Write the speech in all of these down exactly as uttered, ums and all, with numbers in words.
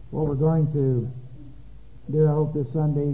What we're going to do, I hope, this Sunday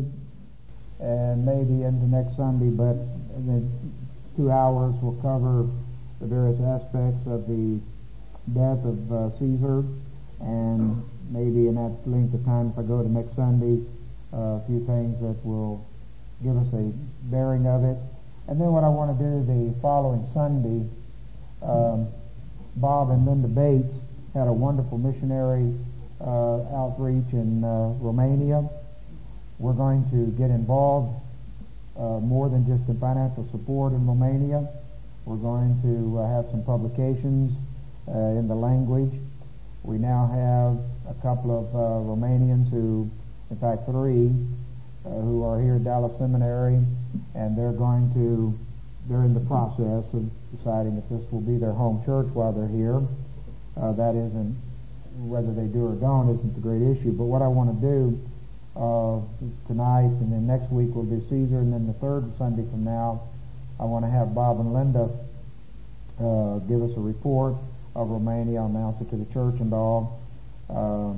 and maybe into next Sunday, but in the two hours we'll cover the various aspects of the death of uh, Caesar, and maybe in that length of time, if I go to next Sunday, uh, a few things that will give us a bearing of it. And then what I want to do the following Sunday, um, Bob and Linda Bates had a wonderful missionary uh, outreach in uh, Romania. We're going to get involved uh, more than just in financial support in Romania. We're going to uh, have some publications uh, in the language. We now have a couple of uh, Romanians who, in fact three, uh, who are here at Dallas Seminary, and they're going to, they're in the process of deciding if this will be their home church while they're here. Uh, that isn't, whether they do or don't isn't the great issue, but what I want to do uh, tonight, and then next week we'll do Caesar, and then the third Sunday from now, I want to have Bob and Linda uh, give us a report of Romania. I'll announce it to the church and all, uh,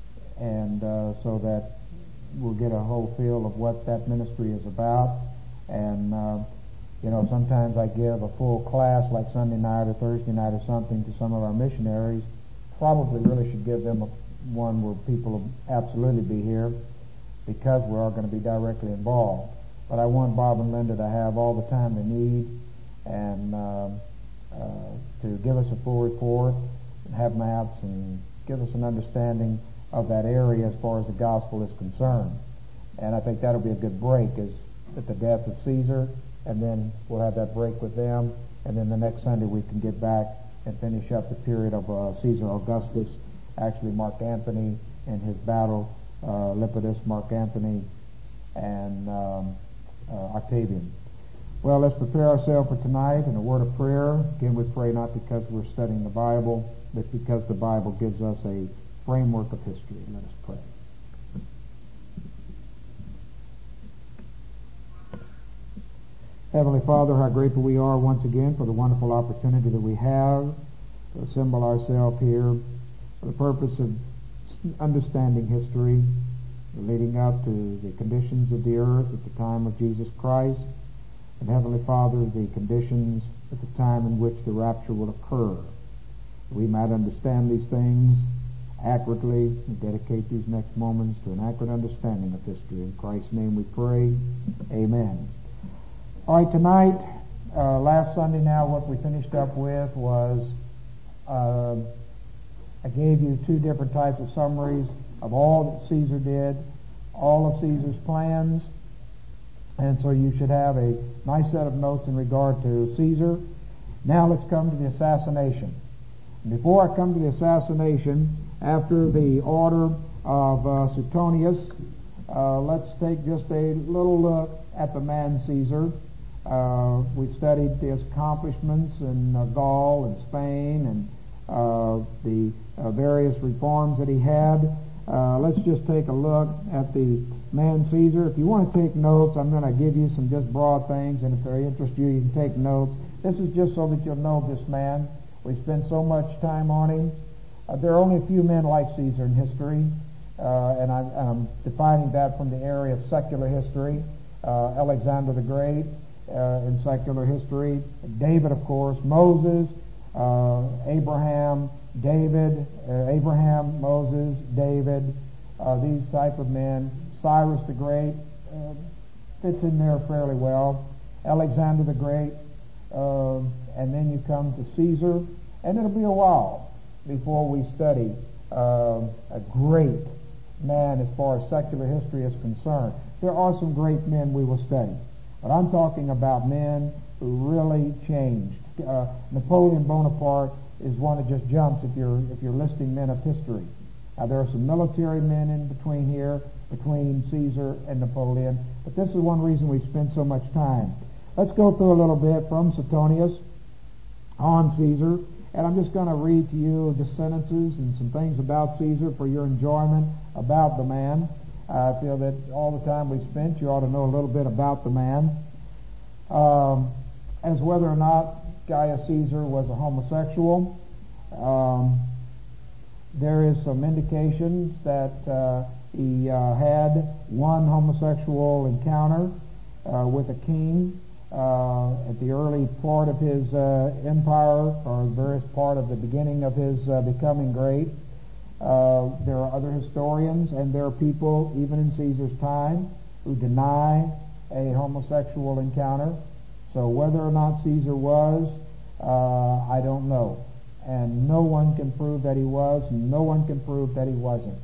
and uh, so that we'll get a whole feel of what that ministry is about. And uh, you know, sometimes I give a full class like Sunday night or Thursday night or something to some of our missionaries. Probably really should give them a, one where people will absolutely be here, because we're all going to be directly involved. But I want Bob and Linda to have all the time they need, and uh, uh, to give us a full report and have maps and give us an understanding of that area as far as the gospel is concerned. And I think that'll be a good break, is at the death of Caesar, and then we'll have that break with them, and then the next Sunday we can get back and finish up the period of uh, Caesar Augustus, actually Mark Antony and his battle, uh, Lepidus, Mark Antony, and um, uh, Octavian. Well, let's prepare ourselves for tonight in a word of prayer. Again, we pray not because we're studying the Bible, but because the Bible gives us a framework of history. Let us pray. Heavenly Father, how grateful we are once again for the wonderful opportunity that we have to assemble ourselves here for the purpose of understanding history, leading up to the conditions of the earth at the time of Jesus Christ, and Heavenly Father, the conditions at the time in which the rapture will occur. We might understand these things accurately and dedicate these next moments to an accurate understanding of history. In Christ's name we pray. Amen. All right, tonight, uh, last Sunday now, what we finished up with was uh, I gave you two different types of summaries of all that Caesar did, all of Caesar's plans, and so you should have a nice set of notes in regard to Caesar. Now let's come to the assassination. And before I come to the assassination, after the order of uh, Suetonius, uh, let's take just a little look at the man Caesar. Uh, we've studied his accomplishments in uh, Gaul and Spain, and uh, the uh, various reforms that he had. Uh, let's just take a look at the man Caesar. If you want to take notes, I'm going to give you some just broad things, and if they interest you, you can take notes. This is just so that you'll know this man. We spend so much time on him. Uh, there are only a few men like Caesar in history, uh, and I'm, I'm defining that from the area of secular history. Uh, Alexander the Great uh, in secular history, David, of course, Moses, uh, Abraham, David, uh, Abraham, Moses, David, uh, these type of men. Cyrus the Great uh, fits in there fairly well. Alexander the Great, uh, and then you come to Caesar, and it'll be a while before we study uh, a great man as far as secular history is concerned. There are some great men we will study, but I'm talking about men who really changed. Uh, Napoleon Bonaparte is one that just jumps if you're if you're listing men of history. Now, there are some military men in between here, between Caesar and Napoleon, but this is one reason we spend so much time. Let's go through a little bit from Suetonius on Caesar, and I'm just going to read to you just sentences and some things about Caesar for your enjoyment about the man. I feel that all the time we spent, you ought to know a little bit about the man. Um, as whether or not Gaius Caesar was a homosexual. Um, there is some indications that uh, he uh, had one homosexual encounter uh, with a king uh, at the early part of his uh, empire, or the various part of the beginning of his uh, becoming great. Uh, there are other historians, and there are people, even in Caesar's time, who deny a homosexual encounter. So whether or not Caesar was, uh, I don't know. And no one can prove that he was, no one can prove that he wasn't.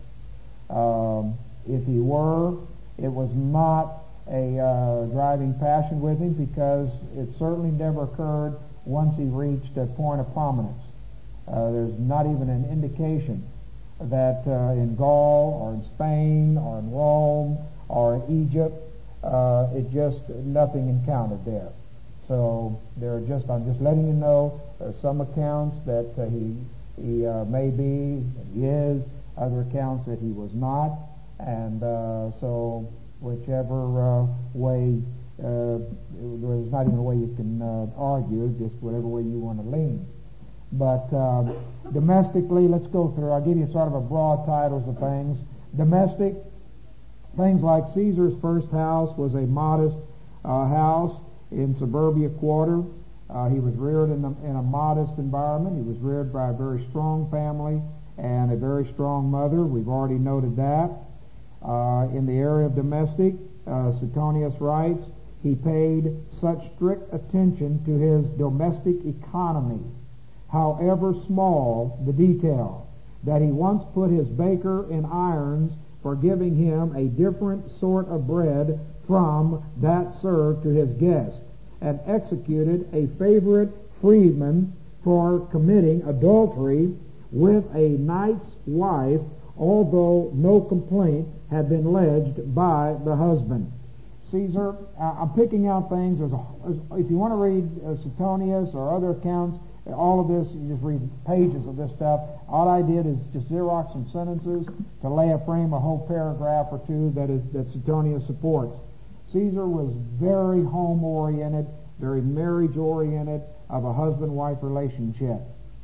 Um, if he were, it was not a uh, driving passion with him, because it certainly never occurred once he reached a point of prominence. Uh, there's not even an indication that uh, in Gaul or in Spain or in Rome or in Egypt, uh, it just, nothing encountered there. So there are just, I'm just letting you know, there are some accounts that uh, he, he uh, may be, he is, other accounts that he was not, and uh, so whichever uh, way, uh, there's not even a way you can uh, argue, just whatever way you want to lean. But uh, domestically, let's go through, I'll give you sort of a broad titles of things. Domestic, things like Caesar's first house was a modest uh, house in Suburbia Quarter. Uh, he was reared in, the, in a modest environment. He was reared by a very strong family and a very strong mother. We've already noted that. Uh, in the area of domestic, uh, Suetonius writes, he paid such strict attention to his domestic economy, however small the detail, that he once put his baker in irons for giving him a different sort of bread from that served to his guest, and executed a favorite freedman for committing adultery with a knight's wife, although no complaint had been lodged by the husband. Caesar, uh, I'm picking out things, there's a, if you want to read uh, Suetonius or other accounts, all of this, you just read pages of this stuff. All I did is just Xerox some sentences to lay a frame, a whole paragraph or two that is that Suetonius supports. Caesar was very home-oriented, very marriage-oriented, of a husband-wife relationship.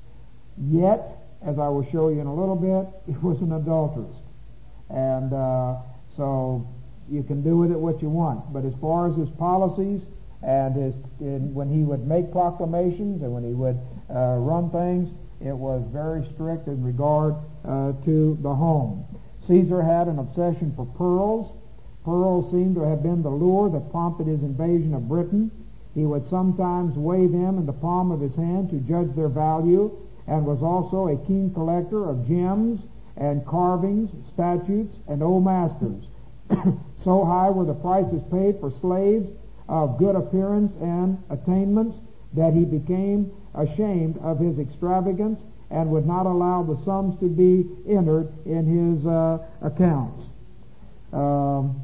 Yet, as I will show you in a little bit, he was an adulteress. And uh, so you can do with it what you want. But as far as his policies, and his, in, when he would make proclamations and when he would uh, run things, it was very strict in regard uh, to the home. Caesar had an obsession for pearls. Pearls seem to have been the lure that prompted his invasion of Britain. He would sometimes weigh them in the palm of his hand to judge their value, and was also a keen collector of gems and carvings, statues, and old masters. So high were the prices paid for slaves of good appearance and attainments that he became ashamed of his extravagance and would not allow the sums to be entered in his uh, accounts. Um,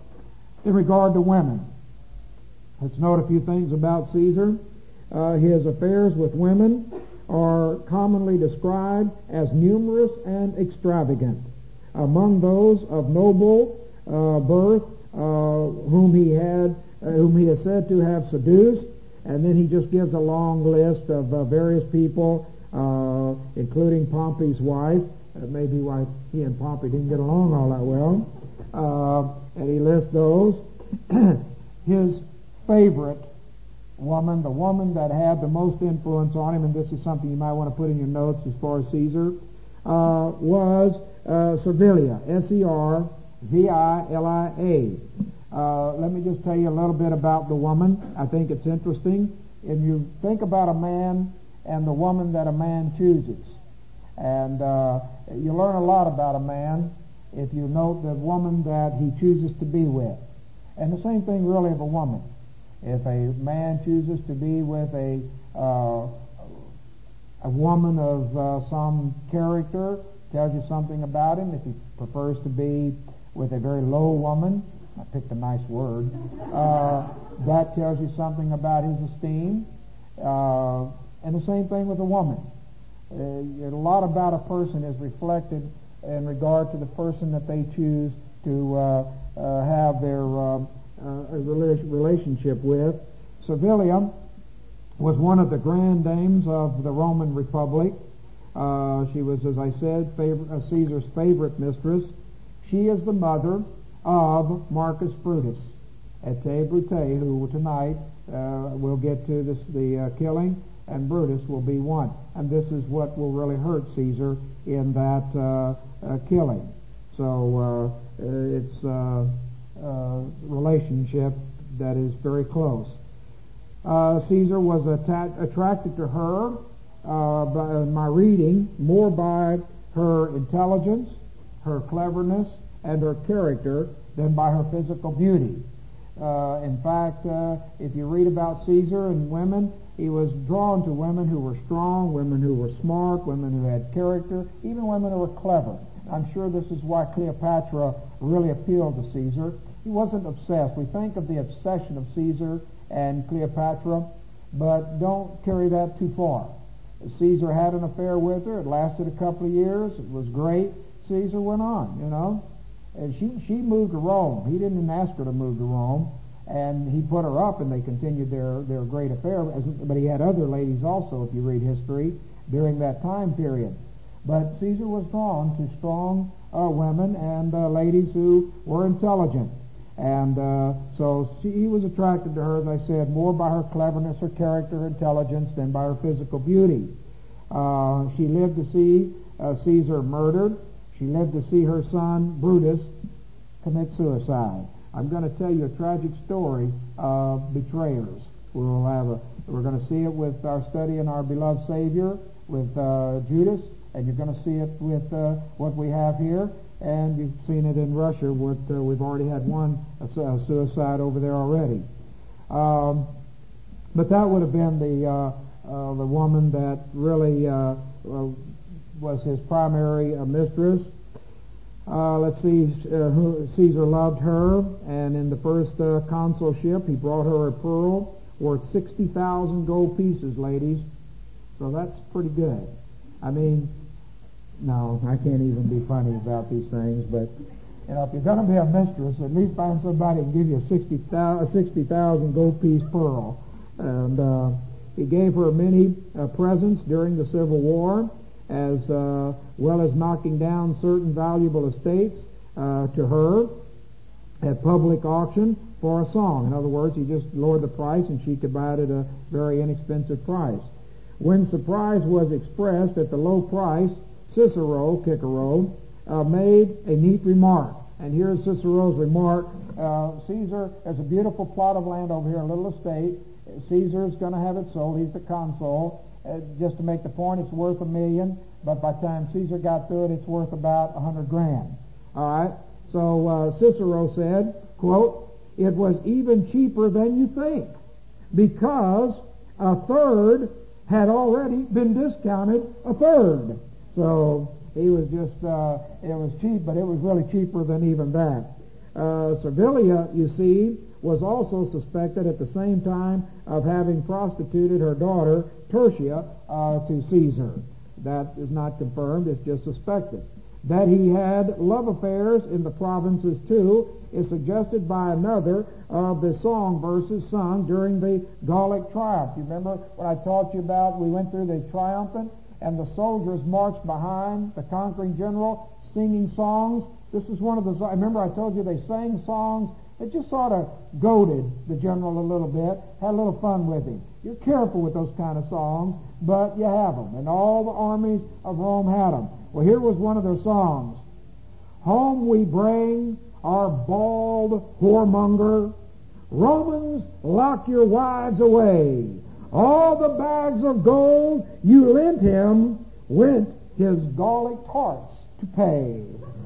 in regard to women, let's note a few things about Caesar. Uh, his affairs with women are commonly described as numerous and extravagant. Among those of noble uh, birth, uh, whom he had, uh, whom he is said to have seduced, and then he just gives a long list of uh, various people, uh, including Pompey's wife. That may be why he and Pompey didn't get along all that well. Uh, and he lists those. His favorite woman, the woman that had the most influence on him, and this is something you might want to put in your notes as far as Caesar, uh, was uh, Servilia, S E R V I L I A. Uh, let me just tell you a little bit about the woman. I think it's interesting. If you think about a man and the woman that a man chooses, and uh, you learn a lot about a man if you note the woman that he chooses to be with. And the same thing really of a woman. If a man chooses to be with a uh, a woman of uh, some character, tells you something about him. If he prefers to be with a very low woman, I picked a nice word, uh, that tells you something about his esteem. Uh, and the same thing with a woman. Uh, a lot about a person is reflected in regard to the person that they choose to uh, uh, have their uh, uh, relationship with. Servilia was one of the grand dames of the Roman Republic. Uh, she was, as I said, favor, uh, Caesar's favorite mistress. She is the mother of Marcus Brutus, et Brute, who tonight uh, we'll get to this, the uh, killing, and Brutus will be one. And this is what will really hurt Caesar in that uh, uh, killing. So uh, it's a uh, uh, relationship that is very close. Uh, Caesar was atta- attracted to her, uh, by my reading, more by her intelligence, her cleverness, and her character than by her physical beauty. Uh, in fact, uh, if you read about Caesar and women, he was drawn to women who were strong, women who were smart, women who had character, even women who were clever. I'm sure this is why Cleopatra really appealed to Caesar. He wasn't obsessed. We think of the obsession of Caesar and Cleopatra, but don't carry that too far. Caesar had an affair with her. It lasted a couple of years. It was great. Caesar went on, you know. And she, she moved to Rome. He didn't even ask her to move to Rome. And he put her up, and they continued their, their great affair. But he had other ladies also, if you read history, during that time period. But Caesar was drawn to strong uh, women and uh, ladies who were intelligent. And uh, so she, he was attracted to her, as I said, more by her cleverness, her character, her intelligence, than by her physical beauty. Uh, she lived to see uh, Caesar murdered. She lived to see her son, Brutus, commit suicide. I'm going to tell you a tragic story of betrayers. We'll have a, we're going to see it with our study in our beloved Savior, with uh, Judas, and you're going to see it with uh, what we have here. And you've seen it in Russia. With, uh, we've already had one a, a suicide over there already. Um, but that would have been the uh, uh, the woman that really uh, uh, was his primary uh, mistress. Uh, let's see, uh, who, Caesar loved her, and in the first uh, consulship, he brought her a pearl worth sixty thousand gold pieces, ladies. So that's pretty good. I mean, no, I can't even be funny about these things, but, you know, if you're going to be a mistress, at least find somebody who can give you a sixty thousand gold piece pearl. And uh, he gave her many uh, presents during the Civil War, as uh, well as knocking down certain valuable estates uh, to her at public auction for a song. In other words, he just lowered the price and she could buy it at a very inexpensive price. When surprise was expressed at the low price, Cicero, Cicero, uh, made a neat remark. And here's Cicero's remark. Uh, Caesar, there's a beautiful plot of land over here, a little estate. Caesar's going to have it sold. He's the consul. Uh, just to make the point, it's worth a million, but by the time Caesar got through it, it's worth about a hundred grand. All right? So uh, Cicero said, quote, "It was even cheaper than you think, because a third had already been discounted a third." So he was just, uh, it was cheap, but it was really cheaper than even that. Uh, Servilia, you see, was also suspected at the same time of having prostituted her daughter, Tertia, uh, to Caesar. That is not confirmed, it's just suspected. That he had love affairs in the provinces, too, is suggested by another of the song verses sung during the Gallic triumph. You remember when I taught you about, we went through the triumphant, and the soldiers marched behind the conquering general singing songs. This is one of the, I remember I told you they sang songs. It just sort of goaded the general a little bit, had a little fun with him. You're careful with those kind of songs, but you have them. And all the armies of Rome had them. Well, here was one of their songs. "Home we bring our bald whoremonger. Romans, lock your wives away. All the bags of gold you lent him went his Gallic tarts to pay."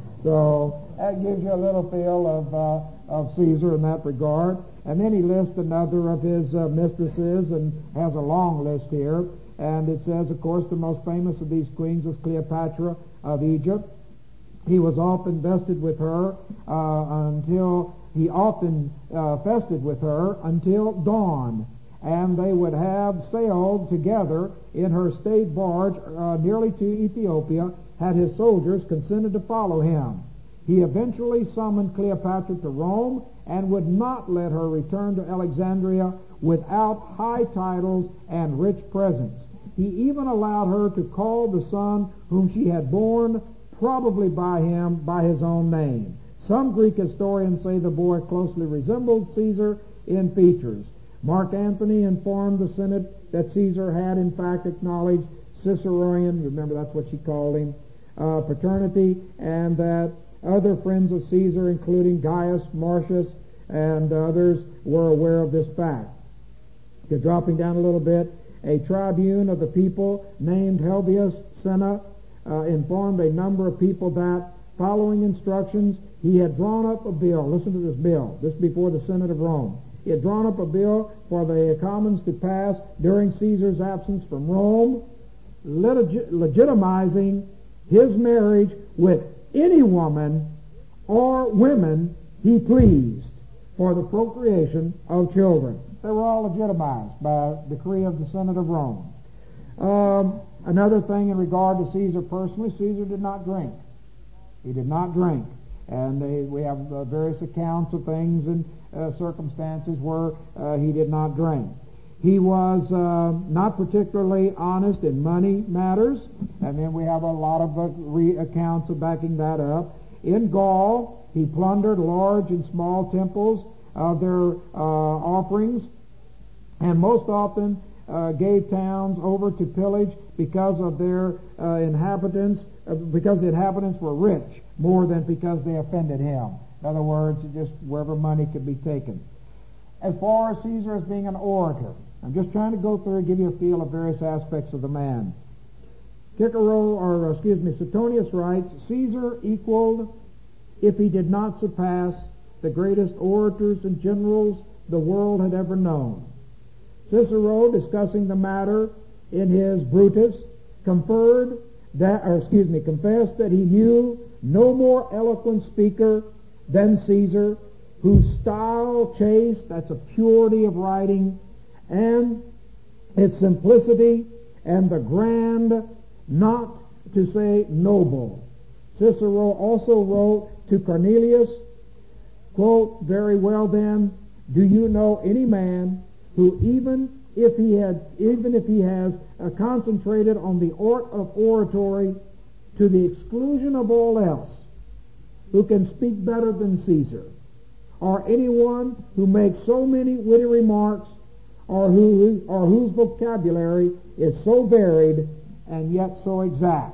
So that gives you a little feel of uh, of Caesar in that regard. And then he lists another of his uh, mistresses and has a long list here. And it says, of course, the most famous of these queens was Cleopatra of Egypt. He was often vested with her uh, until, he often uh, fested with her until dawn. And they would have sailed together in her state barge uh, nearly to Ethiopia, had his soldiers consented to follow him. He eventually summoned Cleopatra to Rome and would not let her return to Alexandria without high titles and rich presents. he even allowed her to call the son whom she had borne probably by him by his own name. Some Greek historians say the boy closely resembled Caesar in features. Mark Antony informed the Senate that Caesar had in fact acknowledged Ciceronian, remember that's what she called him, uh, paternity, and that other friends of Caesar, including Gaius, Marcius, and others, were aware of this fact. Okay, dropping down a little bit, a tribune of the people named Helvius Cinna uh, informed a number of people that, following instructions, he had drawn up a bill. Listen to this bill. This before the Senate of Rome. He had drawn up a bill for the commons to pass during Caesar's absence from Rome, legit- legitimizing his marriage with any woman or women he pleased for the procreation of children. They were all legitimized by decree of the Senate of Rome. Um, another thing in regard to Caesar personally, Caesar did not drink. He did not drink. And they, we have uh, various accounts of things and uh, circumstances where uh, he did not drink. He was uh, not particularly honest in money matters, and then we have a lot of uh, re- accounts of backing that up. In Gaul, he plundered large and small temples of their uh, offerings, and most often uh, gave towns over to pillage because of their uh, inhabitants, uh, because the inhabitants were rich, more than because they offended him. In other words, just wherever money could be taken. As far as Caesar as being an orator, I'm just trying to go through and give you a feel of various aspects of the man. Cicero, or excuse me, Suetonius writes, Caesar equaled, if he did not surpass, the greatest orators and generals the world had ever known. Cicero, discussing the matter in his Brutus, conferred that, or excuse me, confessed that he knew no more eloquent speaker than Caesar, whose style chaste, that's a purity of writing, and its simplicity, and the grand, not to say noble. Cicero also wrote to Cornelius, quote, very well then, do you know any man who even if he had, even if he has uh, concentrated on the art of oratory to the exclusion of all else, who can speak better than Caesar, or anyone who makes so many witty remarks, or who or whose vocabulary is so varied and yet so exact.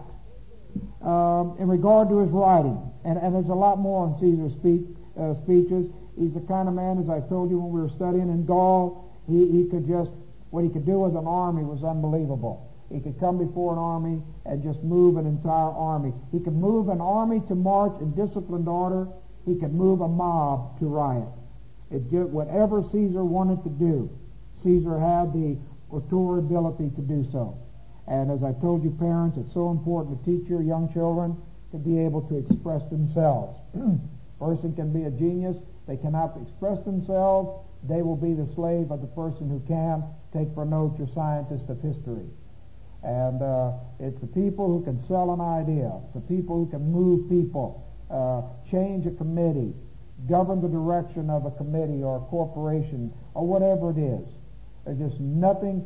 Um, in regard to his writing, and, and there's a lot more on Caesar's speech, uh, speeches. He's the kind of man, as I told you when we were studying in Gaul, he, he could just, what he could do with an army was unbelievable. He could come before an army and just move an entire army. He could move an army to march in disciplined order. He could move a mob to riot. It just, whatever Caesar wanted to do, Caesar had the oratory ability to do so. And as I told you, parents, it's so important to teach your young children to be able to express themselves. Person can be a genius. They cannot express themselves. They will be the slave of the person who can. Take for note your scientist of history. And uh, it's the people who can sell an idea. It's the people who can move people, uh, change a committee, govern the direction of a committee or a corporation or whatever it is. There's just nothing,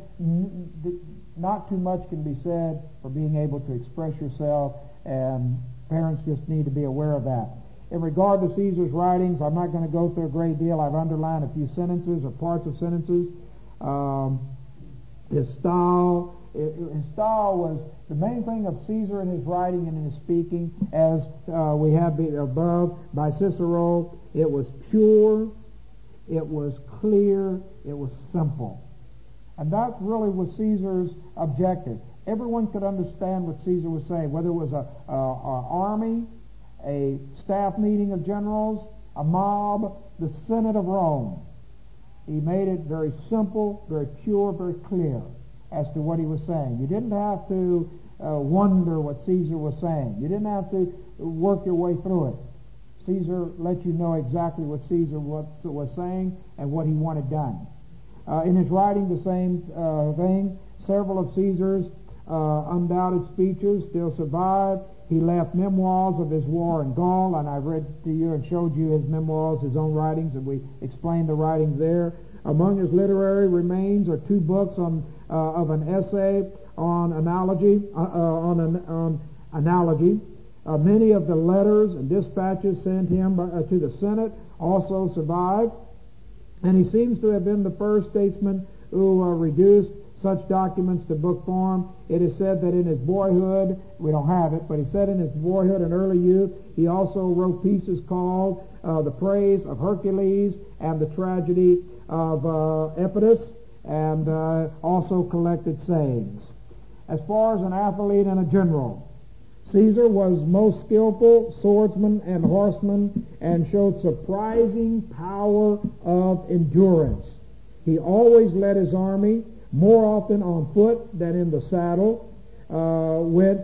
not too much can be said for being able to express yourself, and parents just need to be aware of that. In regard to Caesar's writings, I'm not going to go through a great deal. I've underlined a few sentences or parts of sentences. Um, his style, his style was the main thing of Caesar in his writing and in his speaking, as uh, we have above by Cicero. It was pure, it was clear, it was simple. And that really was Caesar's objective. Everyone could understand what Caesar was saying, whether it was a, a, a army, a staff meeting of generals, a mob, the Senate of Rome. He made it very simple, very pure, very clear as to what he was saying. You didn't have to uh, wonder what Caesar was saying. You didn't have to work your way through it. Caesar let you know exactly what Caesar was, was saying and what he wanted done. Uh, in his writing, the same uh, thing. Several of Caesar's uh, undoubted speeches still survive. He left memoirs of his war in Gaul, and I read to you and showed you his memoirs, his own writings, and we explained the writings there. Among his literary remains are two books on uh, of an essay on analogy, uh, uh, on an on analogy. Uh, many of the letters and dispatches sent him uh, to the Senate also survive, and he seems to have been the first statesman who uh, reduced such documents to book form. It is said that in his boyhood, we don't have it, but he said in his boyhood and early youth, he also wrote pieces called uh, The Praise of Hercules and the Tragedy of uh, Epidus, and uh, also collected sayings. As far as an athlete and a general, Caesar was most skillful swordsman and horseman and showed surprising power of endurance. He always led his army, more often on foot than in the saddle, uh, went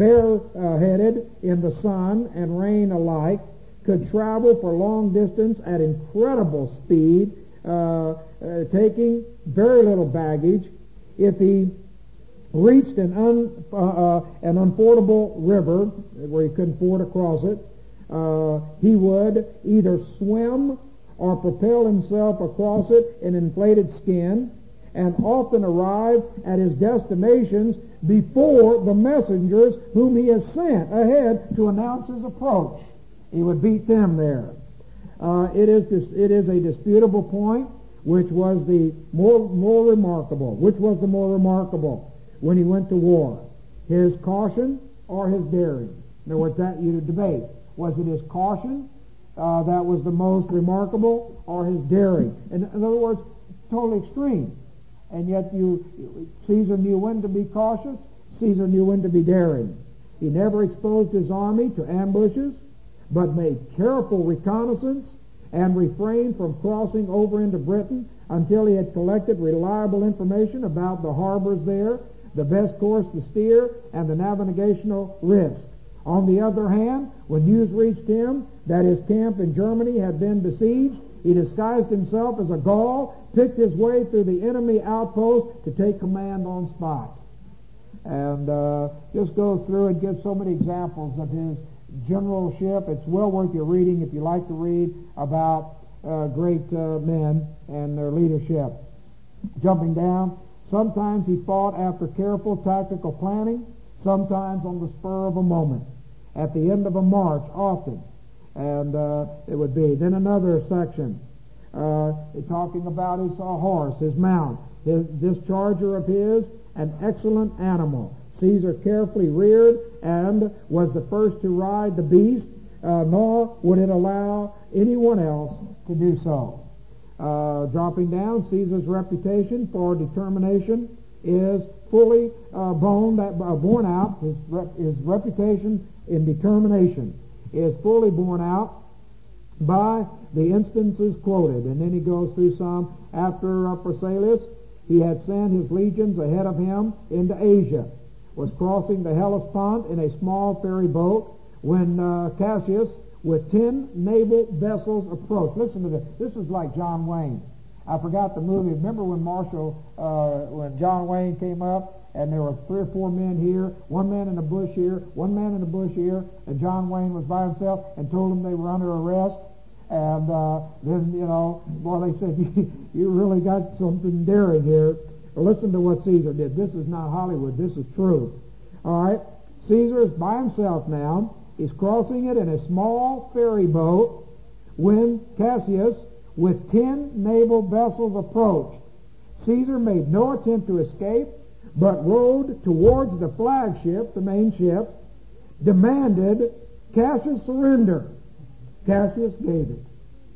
bareheaded in the sun and rain alike, could travel for long distance at incredible speed, uh, uh, taking very little baggage. If he reached an, un, uh, uh, an unfordable river where he couldn't ford across it, uh, he would either swim or propel himself across it in inflated skin, and often arrive at his destinations before the messengers whom he has sent ahead to announce his approach. He would beat them there. Uh, it is this, it is a disputable point, which was the more more remarkable. Which was the more remarkable when he went to war? His caution or his daring? In other words, that you debate. Was it his caution uh, that was the most remarkable, or his daring? In, in other words, totally extreme. And yet you, Caesar knew when to be cautious. Caesar knew when to be daring. He never exposed his army to ambushes, but made careful reconnaissance and refrained from crossing over into Britain until he had collected reliable information about the harbors there, the best course to steer, and the navigational risk. On the other hand, when news reached him that his camp in Germany had been besieged, he disguised himself as a Gaul, picked his way through the enemy outpost to take command on spot. And uh, just go through and give so many examples of his generalship. It's well worth your reading if you like to read about uh, great uh, men and their leadership. Jumping down, sometimes he fought after careful tactical planning, sometimes on the spur of a moment, at the end of a march often. And uh, it would be. Then another section, uh, talking about his uh, horse, his mount, his, this charger of his, an excellent animal. Caesar carefully reared and was the first to ride the beast, uh, nor would it allow anyone else to do so. Uh, dropping down, Caesar's reputation for determination is fully uh, borne, that, uh, borne out. His, rep, his reputation in determination is fully borne out by the instances quoted. And then he goes through some. After uh, Phasaelus, he had sent his legions ahead of him into Asia, was crossing the Hellespont in a small ferry boat when uh, Cassius, with ten naval vessels, approached. Listen to this. This is like John Wayne. I forgot the movie. Remember when Marshall, uh, when John Wayne came up, and there were three or four men here, one man in a bush here, one man in a bush here, and John Wayne was by himself and told them they were under arrest. And uh, then, you know, boy, they said, you, you really got something daring here. Well, listen to what Caesar did. This is not Hollywood. This is true. All right. Caesar is by himself now. He's crossing it in a small ferry boat when Cassius, with ten naval vessels, approached. Caesar made no attempt to escape, but rowed towards the flagship, the main ship, demanded Cassius surrender. Cassius gave it.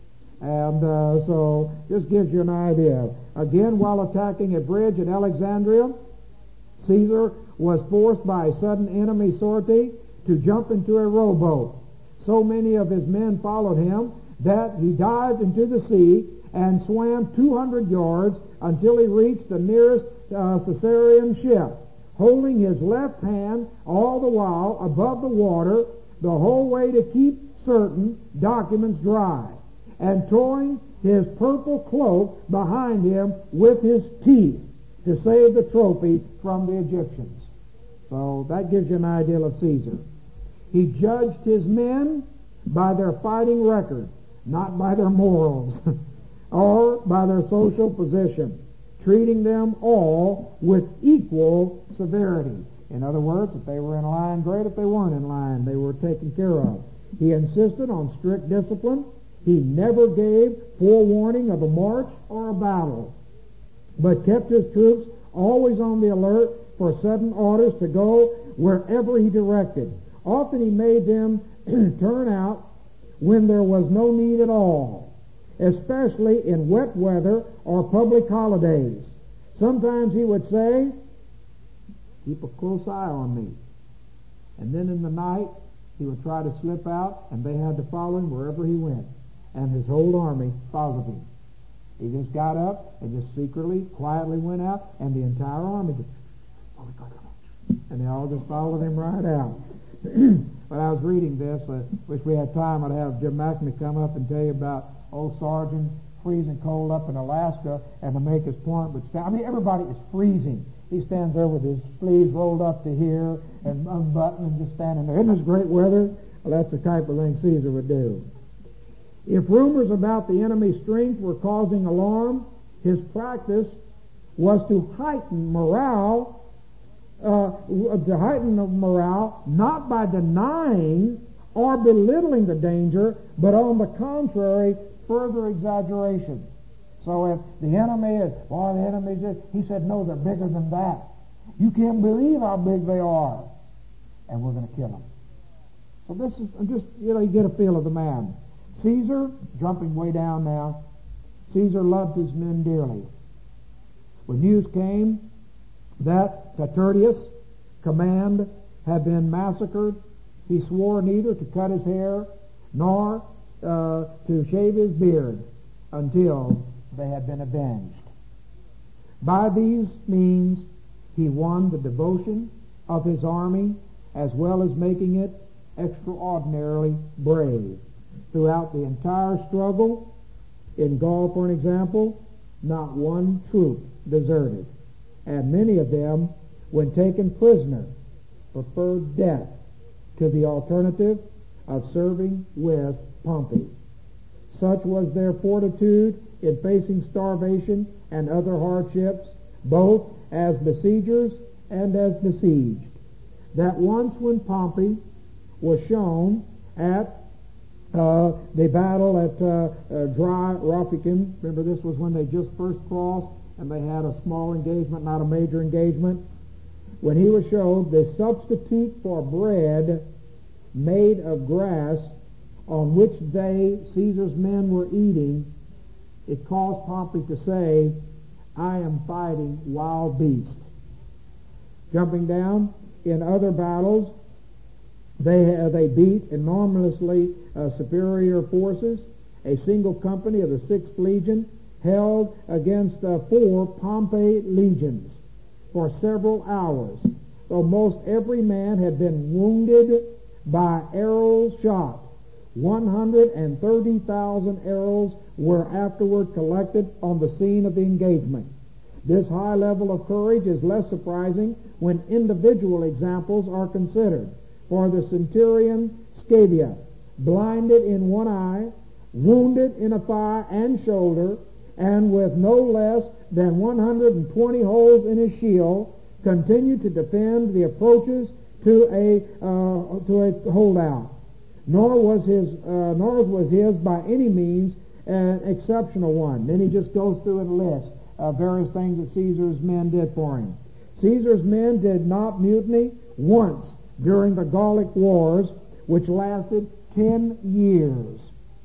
And uh, so this gives you an idea. Again, while attacking a bridge at Alexandria, Caesar was forced by a sudden enemy sortie to jump into a rowboat. So many of his men followed him that he dived into the sea and swam two hundred yards until he reached the nearest uh, Caesarean ship, holding his left hand all the while above the water, the whole way to keep certain documents dry, and throwing his purple cloak behind him with his teeth to save the trophy from the Egyptians. So that gives you an idea of Caesar. He judged his men by their fighting record, not by their morals or by their social position. treating them all with equal severity. In other words, if they were in line, great. If they weren't in line, they were taken care of. He insisted on strict discipline. He never gave forewarning of a march or a battle, but kept his troops always on the alert for sudden orders to go wherever he directed. Often he made them turn out when there was no need at all, especially in wet weather or public holidays. Sometimes he would say, keep a close eye on me. And then in the night, he would try to slip out, and they had to follow him wherever he went. And his whole army followed him. He just got up and just secretly, quietly went out, and the entire army just, and they all just followed him right out. When I was reading this, I wish we had time. I'd have Jim McNamee come up and tell you about old Sergeant freezing cold up in Alaska, and to make his point would stand. I mean, everybody is freezing. He stands there with his sleeves rolled up to here and unbuttoned and just standing there. Isn't this great weather? Well, that's the type of thing Caesar would do. If rumors about the enemy's strength were causing alarm, his practice was to heighten morale, uh, to heighten the morale, not by denying or belittling the danger, but on the contrary, further exaggeration. So if the enemy is, well, the enemy is, he said, no, they're bigger than that. You can't believe how big they are. And we're going to kill them. So this is just, you know, you get a feel of the man. Caesar, jumping way down now, Caesar loved his men dearly. When news came that Tertius' command had been massacred, he swore neither to cut his hair nor uh, to shave his beard until they had been avenged. By these means, he won the devotion of his army as well as making it extraordinarily brave. Throughout the entire struggle, in Gaul, for an example, not one troop deserted, and many of them, when taken prisoner, preferred death to the alternative of serving with Pompey. Such was their fortitude in facing starvation and other hardships, both as besiegers and as besieged, that once when Pompey was shown at uh, the battle at uh, uh, Dry Rauficum, remember this was when they just first crossed and they had a small engagement, not a major engagement, when he was shown the substitute for bread made of grass on which they, Caesar's men, were eating, it caused Pompey to say, I am fighting wild beasts. Jumping down, in other battles, they uh, they beat enormously uh, superior forces. A single company of the sixth Legion held against uh, four Pompey legions for several hours, though most every man had been wounded by arrows shot. one hundred thirty thousand arrows were afterward collected on the scene of the engagement. This high level of courage is less surprising when individual examples are considered. For the centurion Scabia, blinded in one eye, wounded in a thigh and shoulder, and with no less than one hundred twenty holes in his shield, continued to defend the approaches to a uh, to a holdout. Nor was his uh, nor was his by any means an exceptional one. Then he just goes through and lists uh, various things that Caesar's men did for him. Caesar's men did not mutiny once during the Gallic Wars, which lasted ten years.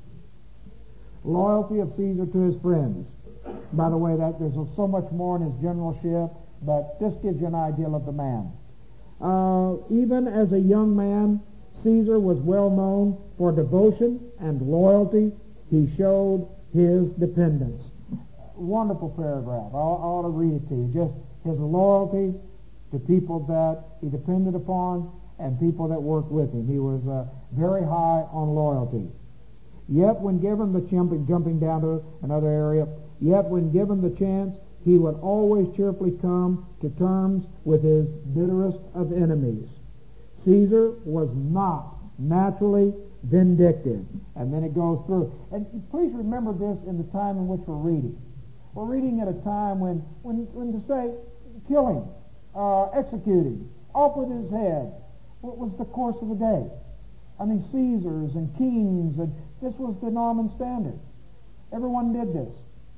Loyalty of Caesar to his friends. By the way, that there's so much more in his generalship, but this gives you an idea of the man. Uh, even as a young man, Caesar was well known for devotion and loyalty. He showed his dependence. Wonderful paragraph. I ought to read it to you. Just his loyalty to people that he depended upon and people that worked with him. He was uh, very high on loyalty. Yet when given the jumping, jumping down to another area, yet when given the chance, he would always cheerfully come to terms with his bitterest of enemies. Caesar was not naturally vindictive. And then it goes through. And please remember this in the time in which we're reading. We're reading at a time when, when, when to say, killing, uh, executing, off with his head. What was the course of the day? I mean, Caesars and kings, and this was the Norman standard. Everyone did this.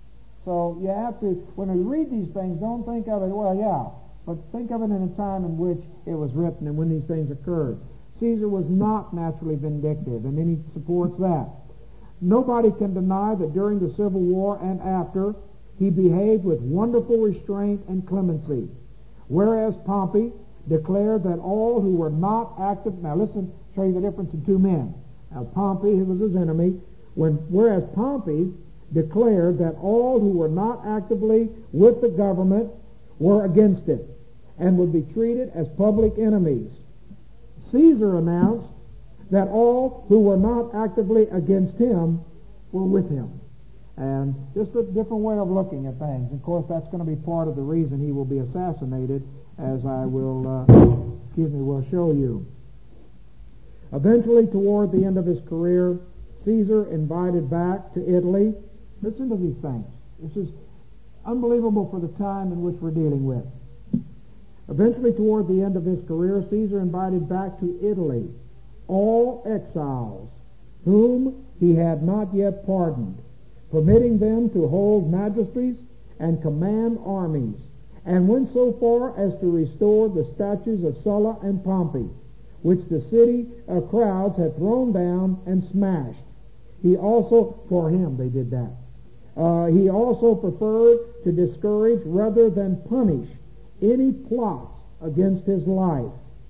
So you have to, when we read these things, don't think of it, well, yeah, but think of it in a time in which it was written and when these things occurred. Caesar was not naturally vindictive, and then he supports that. Nobody can deny that during the Civil War and after, he behaved with wonderful restraint and clemency, whereas Pompey declared that all who were not active, now listen, show you the difference in two men. Now Pompey, who was his enemy, when whereas Pompey declared that all who were not actively with the government were against it and would be treated as public enemies. Caesar announced that all who were not actively against him were with him. And just a different way of looking at things. Of course, that's going to be part of the reason he will be assassinated, as I will, uh, excuse me, will show you. Eventually, toward the end of his career, Caesar invited back to Italy. Listen to these things. This is unbelievable for the time in which we're dealing with. Eventually, toward the end of his career, Caesar invited back to Italy all exiles whom he had not yet pardoned, permitting them to hold magistracies and command armies, and went so far as to restore the statues of Sulla and Pompey, which the city uh, crowds had thrown down and smashed. He also, for him they did that. Uh, he also preferred to discourage rather than punish any plots against his life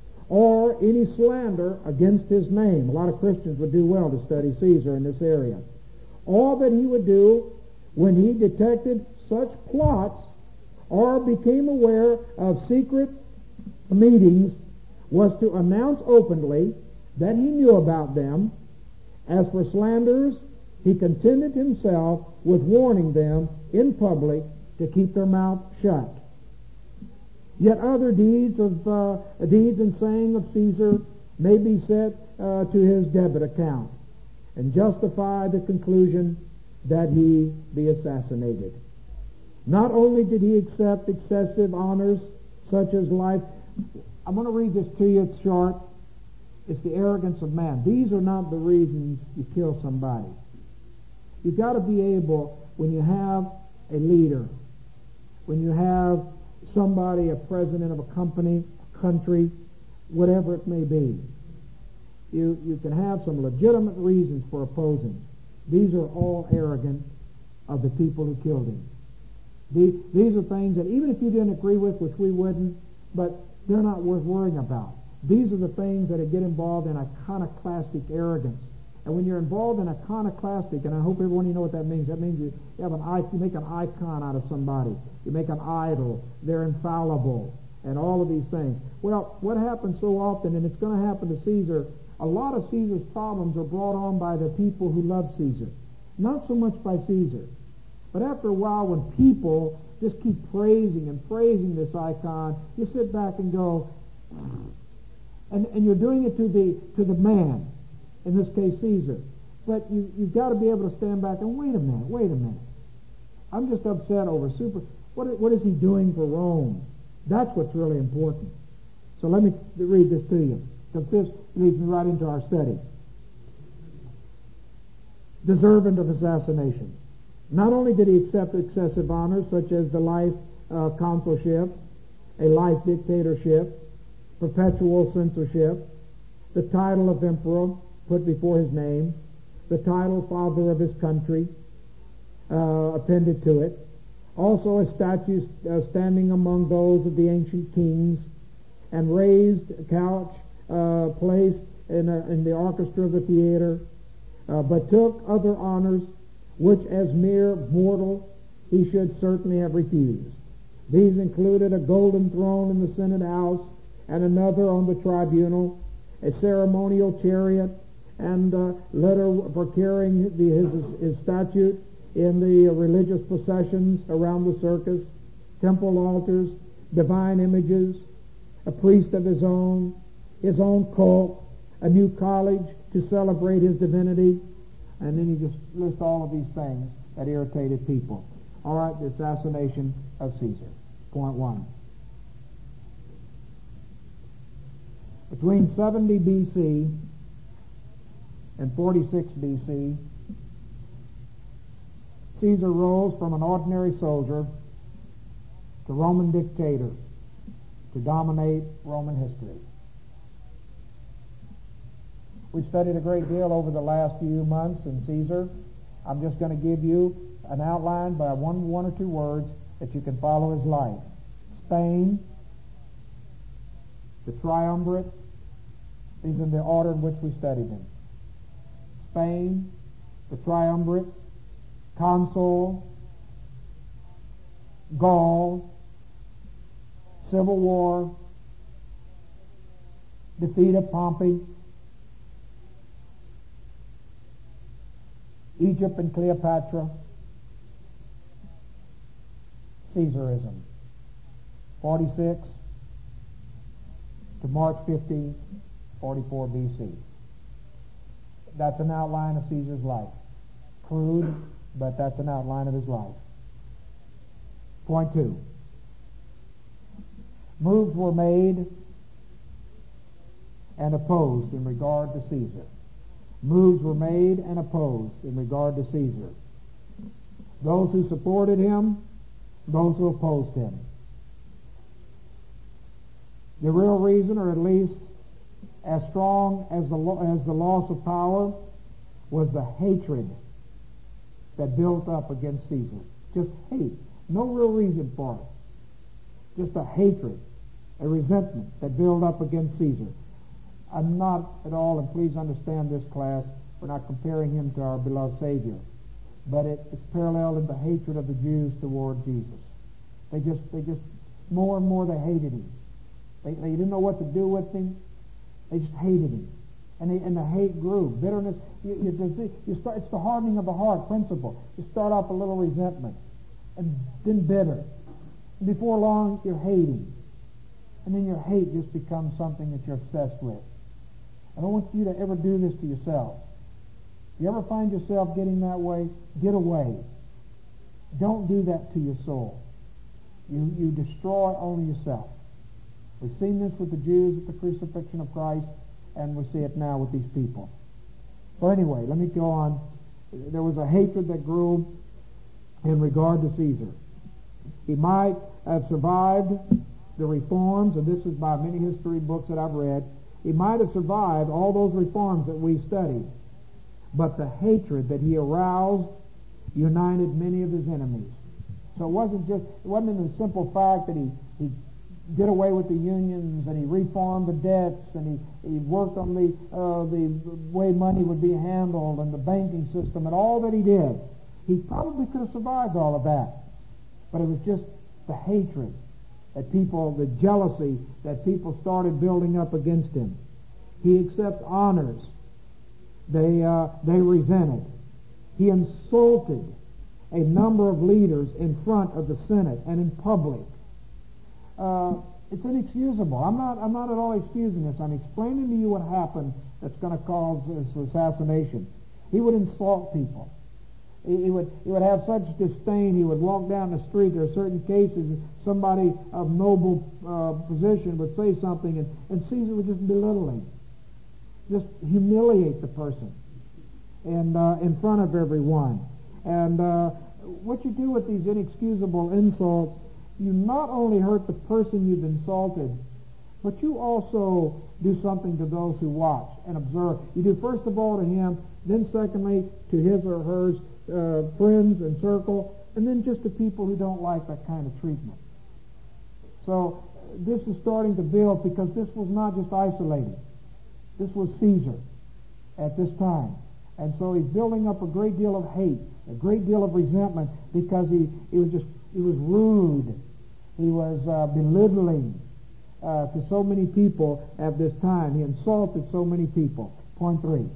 or any slander against his name. A lot of Christians would do well to study Caesar in this area. All that he would do when he detected such plots or became aware of secret meetings was to announce openly that he knew about them. As for slanders, he contented himself with warning them in public to keep their mouth shut. Yet other deeds of uh, deeds and saying of Caesar may be set uh, to his debit account and justify the conclusion that he be assassinated. Not only did he accept excessive honors such as life, I'm going to read this to you, it's short. It's the arrogance of man. These are not the reasons you kill somebody. You've got to be able, when you have a leader, when you have somebody, a president of a company, a country, whatever it may be, you, you can have some legitimate reasons for opposing. These are all arrogant of the people who killed him. These, these are things that even if you didn't agree with, which we wouldn't, but they're not worth worrying about. These are the things that get involved in iconoclastic arrogance. And when you're involved in iconoclastic, and I hope everyone you know what that means. That means you have an you make an icon out of somebody. You make an idol. They're infallible, and all of these things. Well, what happens so often, and it's going to happen to Caesar, a lot of Caesar's problems are brought on by the people who love Caesar. Not so much by Caesar. But after a while, when people just keep praising and praising this icon, you sit back and go, and, and you're doing it to the to the man, in this case Caesar. But you, you've got to be able to stand back and wait a minute, wait a minute. I'm just upset over super, what, what is he doing for Rome? That's what's really important. So let me read this to you, because this leads me right into our study. Deserving of assassination. Not only did he accept excessive honors such as the life uh, consulship, a life dictatorship, perpetual censorship, the title of emperor put before his name, the title father of his country uh, appended to it, also a statue uh, standing among those of the ancient kings, and raised couch uh, placed in, a, in the orchestra of the theater, uh, but took other honors which as mere mortal he should certainly have refused. These included a golden throne in the Senate House and another on the tribunal, a ceremonial chariot, and a letter for carrying the, his, his statue in the religious processions around the circus, temple altars, divine images, a priest of his own, his own cult, a new college to celebrate his divinity, and then he just lists all of these things that irritated people. All right, the assassination of Caesar. Point one. Between seventy B C and forty-six B C, Caesar rose from an ordinary soldier to Roman dictator to dominate Roman history. We've studied a great deal over the last few months in Caesar. I'm just going to give you an outline by one, one or two words that you can follow his life. Spain, the triumvirate, these are the order in which we studied them. Spain, the triumvirate, consul, Gaul, civil war, defeat of Pompey, Egypt and Cleopatra, Caesarism, forty-six to March fifteenth, forty-four B C. That's an outline of Caesar's life. Crude, but that's an outline of his life. Point two. Moves were made and opposed in regard to Caesar. Moves were made and opposed in regard to Caesar. Those who supported him, those who opposed him. The real reason, or at least as strong as the lo- as the loss of power, was the hatred that built up against Caesar. Just hate. No real reason for it. Just a hatred, a resentment that built up against Caesar. I'm not at all, and please understand this, class, we're not comparing him to our beloved Savior, but it, it's parallel in the hatred of the Jews toward Jesus. They just, they just, more and more they hated him. They, they didn't know what to do with him. They just hated him. And, they, and the hate grew. Bitterness, you, you, you start, it's the hardening of the heart principle. You start off a little resentment, and then bitter. And before long, you're hating. And then your hate just becomes something that you're obsessed with. I don't want you to ever do this to yourself. If you ever find yourself getting that way, get away. Don't do that to your soul. You, you destroy only yourself. We've seen this with the Jews at the crucifixion of Christ, and we see it now with these people. So anyway, let me go on. There was a hatred that grew in regard to Caesar. He might have survived the reforms, and this is by many history books that I've read. He might have survived all those reforms that we studied, but the hatred that he aroused united many of his enemies. So it wasn't just, it wasn't in the simple fact that he, he did away with the unions and he reformed the debts and he, he worked on the, uh, the way money would be handled and the banking system and all that he did. He probably could have survived all of that, but it was just the hatred that people, the jealousy that people started building up against him. He accepts honors. They, uh, they resented. He insulted a number of leaders in front of the Senate and in public. Uh, it's inexcusable. I'm not, I'm not at all excusing this. I'm explaining to you what happened that's going to cause this assassination. He would insult people. He would, he would have such disdain, he would walk down the street. There are certain cases, somebody of noble uh, position would say something, and, and Caesar would just belittle him, just humiliate the person and uh, in front of everyone. And uh, what you do with these inexcusable insults, you not only hurt the person you've insulted, but you also do something to those who watch and observe. You do first of all to him, then secondly to his or hers Uh, friends and circle, and then just to people who don't like that kind of treatment. So this is starting to build, because this was not just isolated. This was Caesar at this time. And so he's building up a great deal of hate, a great deal of resentment, because he, he was just, he was rude. He was uh, belittling uh, to so many people at this time. He insulted so many people. Point three.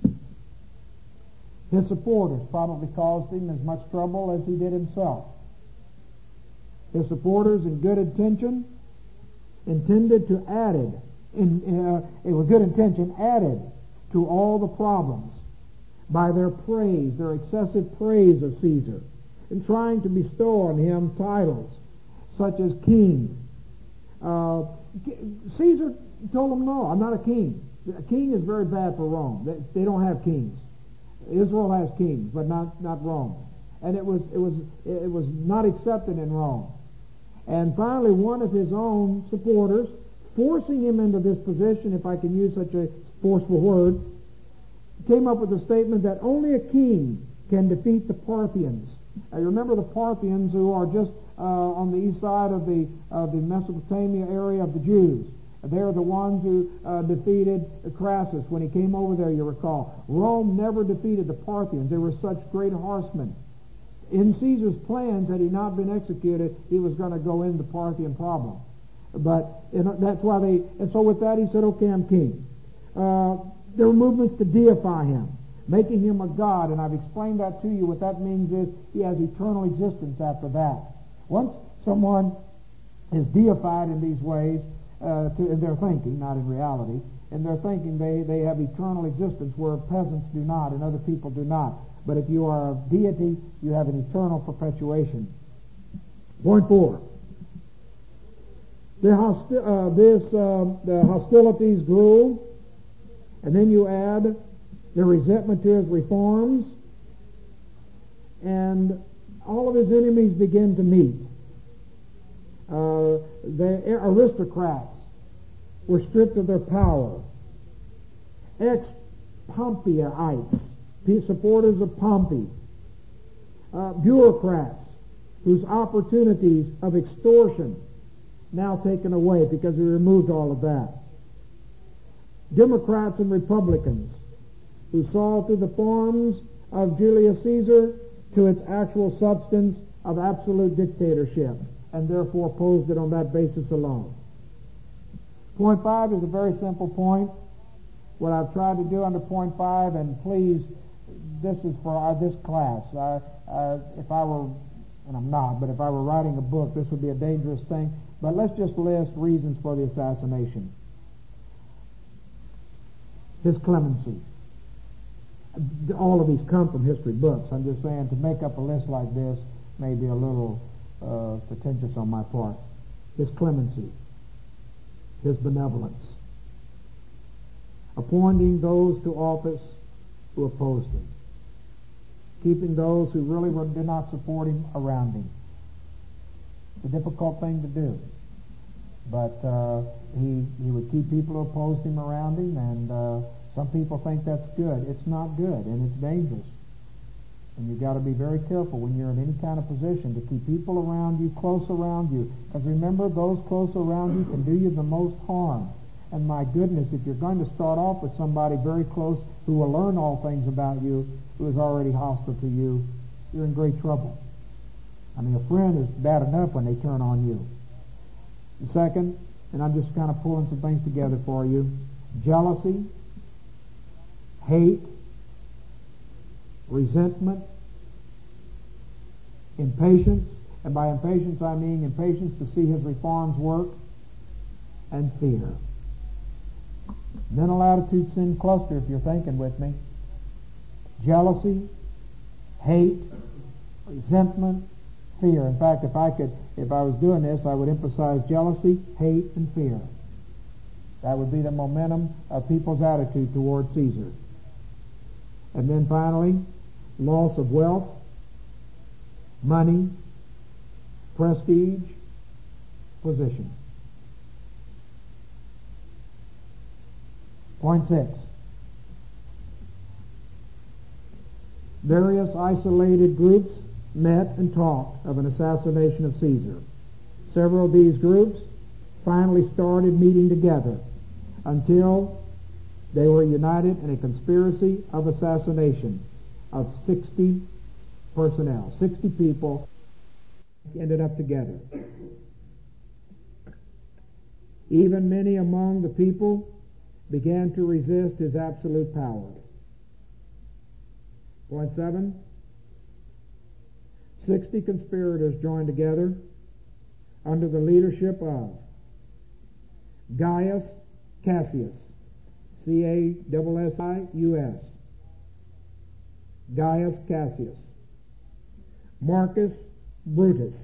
His supporters probably caused him as much trouble as he did himself. His supporters, in good intention, intended to added, in, uh, with good intention, added to all the problems by their praise, their excessive praise of Caesar. and trying to bestow on him titles such as king. Uh, Caesar told him, no, I'm not a king. A king is very bad for Rome. They, they don't have kings. Israel has kings, but not, not Rome. And it was, it was, it was not accepted in Rome. And finally, one of his own supporters, forcing him into this position, if I can use such a forceful word, came up with a statement that only a king can defeat the Parthians. Now, you remember the Parthians, who are just uh, on the east side of the of the Mesopotamia area of the Jews. They're the ones who uh, defeated Crassus when he came over there, you recall. Rome never defeated the Parthians. They were such great horsemen. In Caesar's plans, had he not been executed, he was going to go into the Parthian problem. But you know, that's why they, and so with that he said, okay, I'm king. Uh, there were movements to deify him, making him a god, and I've explained that to you. What that means is he has eternal existence after that. Once someone is deified in these ways, uh, to, in their thinking, not in reality, in their thinking they, they have eternal existence where peasants do not and other people do not. But if you are a deity, you have an eternal perpetuation. Point four. The hosti- uh, this, uh, the hostilities grew, and then you add the resentment to his reforms, and all of his enemies begin to meet. Uh, the aristocrats were stripped of their power. Ex-Pompeiites, supporters of Pompey, uh, bureaucrats whose opportunities of extortion now taken away because he removed all of that. Democrats and Republicans who saw through the forms of Julius Caesar to its actual substance of absolute dictatorship and therefore opposed it on that basis alone. Point five is a very simple point. What I've tried to do under point five, and please, this is for our, this class. Uh, uh, if I were, and I'm not, but if I were writing a book, this would be a dangerous thing. But let's just list reasons for the assassination. His clemency. All of these come from history books. I'm just saying to make up a list like this may be a little uh, pretentious on my part. His clemency. His benevolence. Appointing those to office who opposed him. Keeping those who really were, did not support him around him. It's a difficult thing to do. But uh, he, he would keep people who opposed him around him, and uh, some people think that's good. It's not good, and it's dangerous. And you've got to be very careful when you're in any kind of position to keep people around you, close around you. Because remember, those close around you can do you the most harm. And my goodness, if you're going to start off with somebody very close who will learn all things about you, who is already hostile to you, you're in great trouble. I mean, a friend is bad enough when they turn on you. The second, and I'm just kind of pulling some things together for you, jealousy, hate, resentment, impatience, and by impatience I mean impatience to see his reforms work, and fear. Mental attitudes in cluster, if you're thinking with me. Jealousy, hate, resentment, fear. In fact, if I could, if I was doing this, I would emphasize jealousy, hate, and fear. That would be the momentum of people's attitude toward Caesar. And then finally, loss of wealth, money, prestige, position. Point six. Various isolated groups met and talked of an assassination of Caesar. Several of these groups finally started meeting together until they were united in a conspiracy of assassination of sixty personnel. sixty people ended up together. Even many among the people began to resist his absolute power. Point seven. Sixty conspirators joined together under the leadership of Gaius Cassius, C A S S I U S, Gaius Cassius, Marcus Brutus.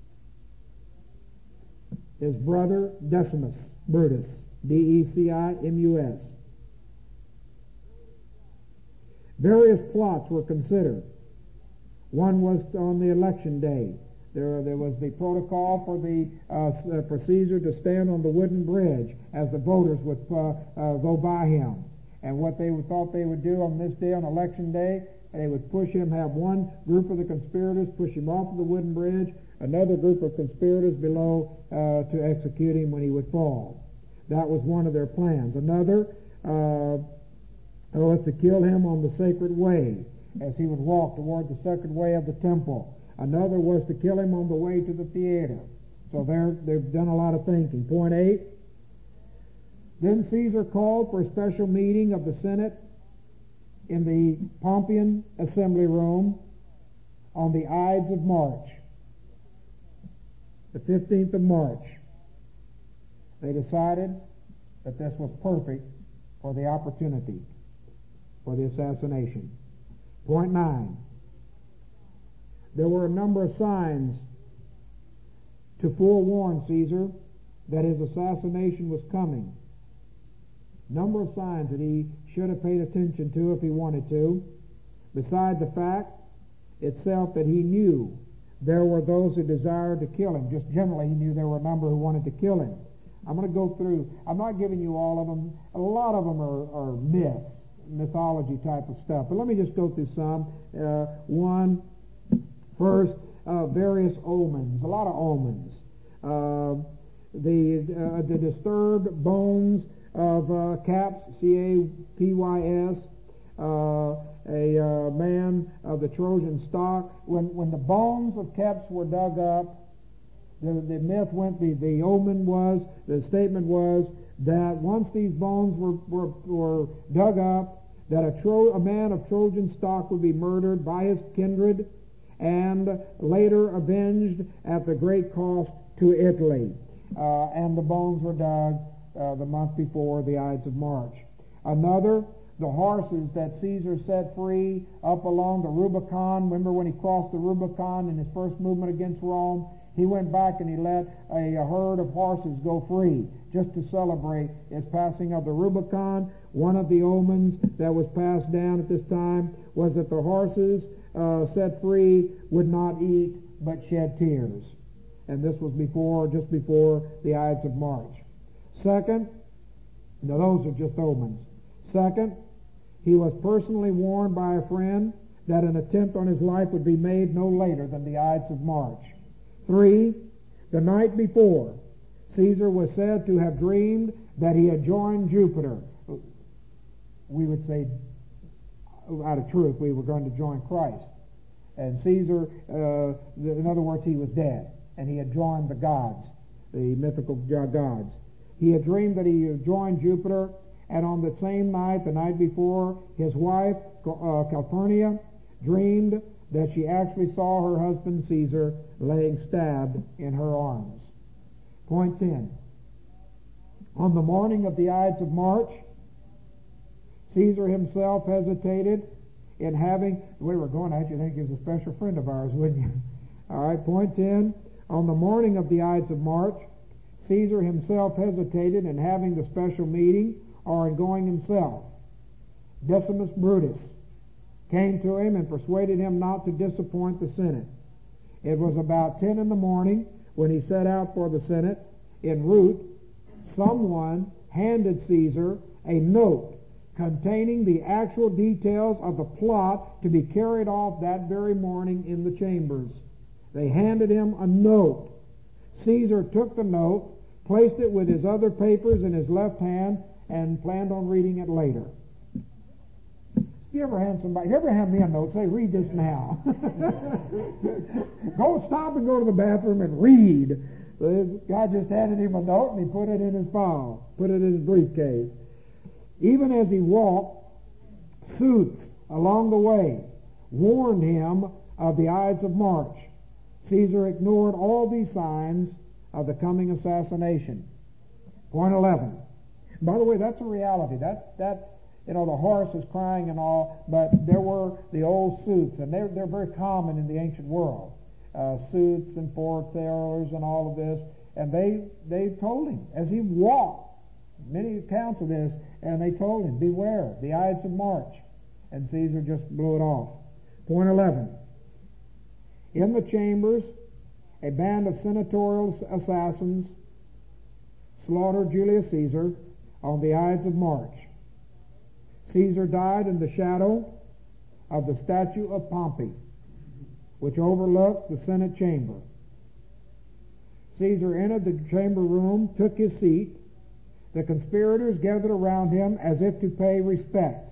His brother Decimus Brutus, D E C I M U S. Various plots were considered. One was on the election day. There, there was the protocol for the uh, for Caesar to stand on the wooden bridge as the voters would uh, uh, go by him. And what they would, thought they would do on this day, on election day, they would push him, have one group of the conspirators push him off of the wooden bridge, another group of conspirators below uh, to execute him when he would fall. That was one of their plans. Another uh, was to kill him on the sacred way as he would walk toward the sacred way of the temple. Another was to kill him on the way to the theater. So they're, they've done a lot of thinking. Point eight. Then Caesar called for a special meeting of the Senate in the Pompeian Assembly Room on the Ides of March, the fifteenth of March. They decided that this was perfect for the opportunity for the assassination. Point nine. There were a number of signs to forewarn Caesar that his assassination was coming. Number of signs that he should have paid attention to if he wanted to, besides the fact itself that he knew there were those who desired to kill him. Just generally, he knew there were a number who wanted to kill him. I'm going to go through, I'm not giving you all of them. A lot of them are, are myths, mythology type of stuff. But let me just go through some. Uh, one, first, uh, various omens, a lot of omens. Uh, the, uh, the disturbed bones of uh, Caps, C A P Y S, uh, a uh, man of the Trojan stock. When when the bones of Caps were dug up, the, the myth went, the, the omen was, the statement was that once these bones were, were, were dug up, that a, Tro- a man of Trojan stock would be murdered by his kindred and later avenged at the great cost to Italy. Uh, and the bones were dug Uh, the month before the Ides of March. Another, the horses that Caesar set free up along the Rubicon. Remember when he crossed the Rubicon in his first movement against Rome? He went back and he let a, a herd of horses go free just to celebrate his passing of the Rubicon. One of the omens that was passed down at this time was that the horses uh, set free would not eat but shed tears. And this was before, just before the Ides of March. Second, now those are just omens. Second, he was personally warned by a friend that an attempt on his life would be made no later than the Ides of March. Three, the night before, Caesar was said to have dreamed that he had joined Jupiter. We would say, out of truth, we were going to join Christ. And Caesar, uh, in other words, he was dead, and he had joined the gods, the mythical gods. He had dreamed that he had joined Jupiter, and on the same night, the night before, his wife, uh, Calpurnia, dreamed that she actually saw her husband Caesar laying stabbed in her arms. Point ten. On the morning of the Ides of March, Caesar himself hesitated in having, the way we're going, I think he was a special friend of ours, wouldn't you? All right, point ten. On the morning of the Ides of March, Caesar himself hesitated in having the special meeting or in going himself. Decimus Brutus came to him and persuaded him not to disappoint the Senate. It was about ten in the morning when he set out for the Senate. En route, someone handed Caesar a note containing the actual details of the plot to be carried off that very morning in the chambers. They handed him a note. Caesar took the note, placed it with his other papers in his left hand, and planned on reading it later. You ever hand somebody, you ever hand me a note, say, read this now. Go stop and go to the bathroom and read. This guy just handed him a note and he put it in his file, put it in his briefcase. Even as he walked, suits along the way warned him of the Ides of March. Caesar ignored all these signs of the coming assassination. Point eleven. By the way, that's a reality. That that you know, the horse is crying and all, but there were the old suits, and they're, they're very common in the ancient world. Uh, suits and forethailers and all of this, and they they told him as he walked, many accounts of this, and they told him, beware, the Ides of March. And Caesar just blew it off. Point eleven. In the chambers, a band of senatorial assassins slaughtered Julius Caesar on the Ides of March. Caesar died in the shadow of the statue of Pompey, which overlooked the Senate chamber. Caesar entered the chamber room, took his seat. The conspirators gathered around him as if to pay respect.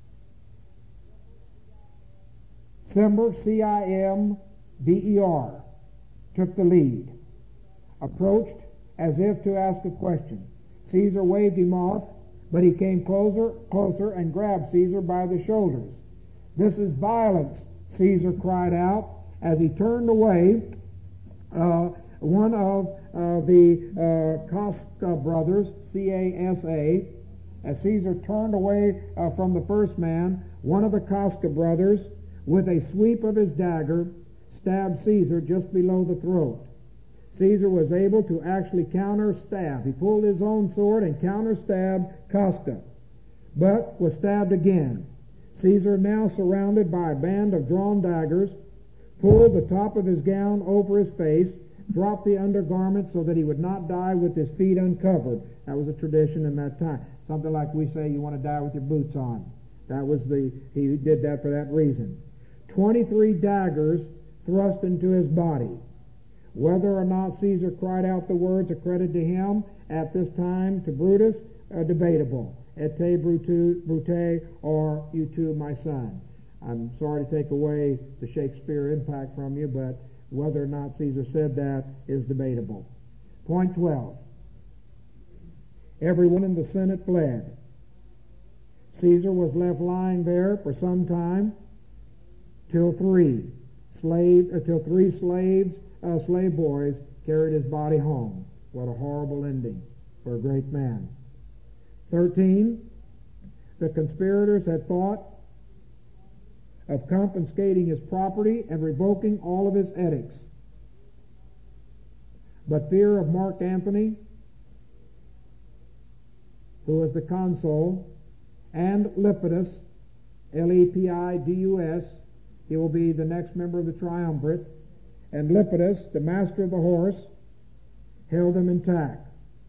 Cimber, C I M B E R, took the lead, approached as if to ask a question. Caesar waved him off, but he came closer, closer and grabbed Caesar by the shoulders. "This is violence," Caesar cried out as he turned away. Uh, one of uh, the uh, Casca brothers, C A S A, as Caesar turned away uh, from the first man, one of the Casca brothers, with a sweep of his dagger, stabbed Caesar just below the throat. Caesar was able to actually counter-stab. He pulled his own sword and counter-stabbed Casca, but was stabbed again. Caesar, now surrounded by a band of drawn daggers, pulled the top of his gown over his face, dropped the undergarment so that he would not die with his feet uncovered. That was a tradition in that time. Something like we say, you want to die with your boots on. That was the, he did that for that reason. Twenty-three daggers thrust into his body. Whether or not Caesar cried out the words accredited to him at this time to Brutus, uh, debatable. Et te, Brute, Brute, or you too, my son. I'm sorry to take away the Shakespeare impact from you, but whether or not Caesar said that is debatable. Point twelve. Everyone in the Senate fled. Caesar was left lying there for some time till three slave, uh, till three slaves, uh, slave boys carried his body home. What a horrible ending for a great man. Thirteen. The conspirators had thought of confiscating his property and revoking all of his edicts. But fear of Mark Antony, who was the consul, and Lepidus, L E P I D U S, he will be the next member of the triumvirate, and Lepidus, the master of the horse, held him intact.